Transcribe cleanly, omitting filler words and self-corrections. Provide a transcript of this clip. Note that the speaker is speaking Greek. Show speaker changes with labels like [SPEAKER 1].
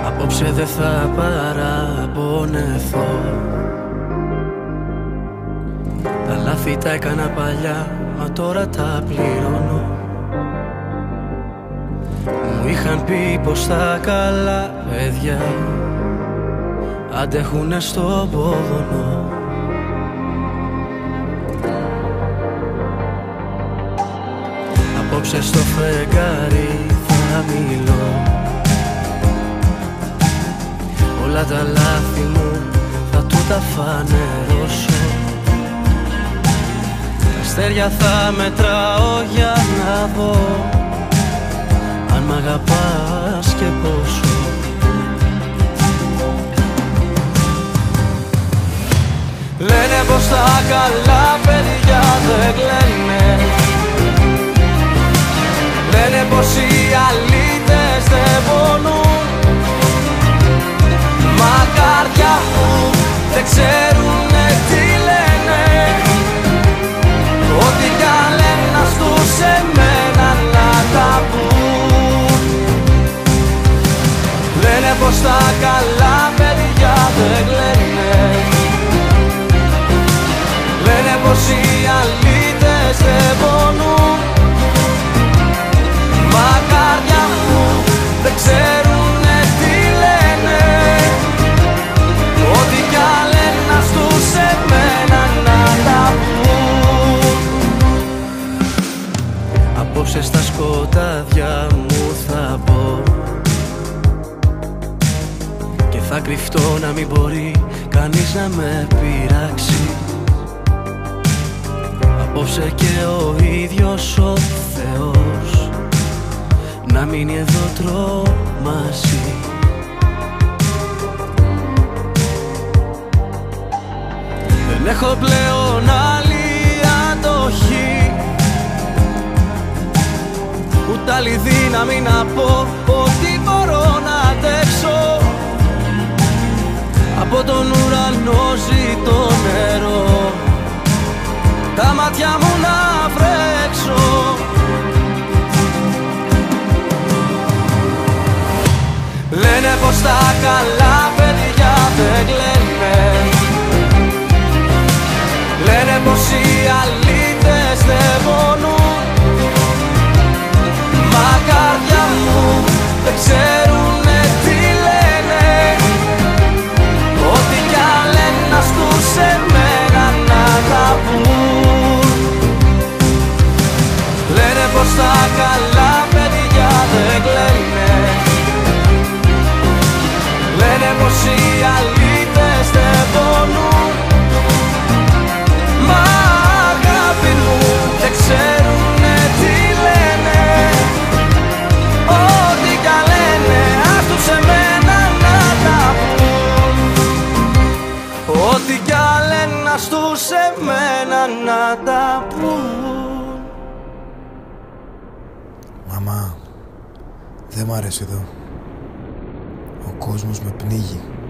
[SPEAKER 1] Απόψε δεν θα παραπονεθώ. Τα λάθη τα έκανα παλιά, μα τώρα τα πληρώνω. Μου είχαν πει πως τα καλά παιδιά αντέχουνε στο πόδωνο. Απόψε στο φεγγάρι θα μιλώ. Όλα τα λάθη μου θα του τα φανερώσω. Τα αστέρια θα μετράω για να δω αν μ' αγαπάς και πόσο. Λένε πως τα καλά παιδιά δεν κλαίνε. Λένε πως οι αλήτες δεν πονούν. Μακάρια μου δεν ξέρουνε τι λένε. Ό,τι καλένας τους εμένα να τα πουν. Λένε πως τα καλά παιδιά δεν κλαίνε. Λένε πως οι αλήτες δεν πονούν. Μακάρια μου δεν ξέρουνε τι λένε. Ό,τι κι αλένας τους εμένα να τα πουν. Απόψε στα σκοτάδια μου θα μπω και θα κρυφτώ να μην μπορεί κανείς να με πειράξει. Απόψε και ο ίδιος ο Θεός να μείνει εδώ τρόμαση. Δεν έχω πλέον άλλη αντοχή, ούτε άλλη δύναμη να πω ότι μπορώ να αντέξω. Από τον ουρανό ζητώ νερό, τα μάτια μου να βρέξω. Λένε πως τα καλά παιδιά δεν κλαίνε. Λένε πως οι αλήτες δεν πονούν. Μακάρια μου δεν ξέρουνε τι λένε. Ό,τι κι αλένας τους εμένα να τα πουν. Λένε πως τα καλά παιδιά δεν κλαίνε. Λένε πως οι αλήτες δεν πονούν. Μα αγάπη μου δεν ξέρουνε τι λένε. Ό,τι κι λένε ας τους εμένα να τα πουν. Ό,τι κι λένε ας τους εμένα να τα πουν.
[SPEAKER 2] Μαμά, δεν μ' αρέσει εδώ. Ο κόσμος με πνίγει.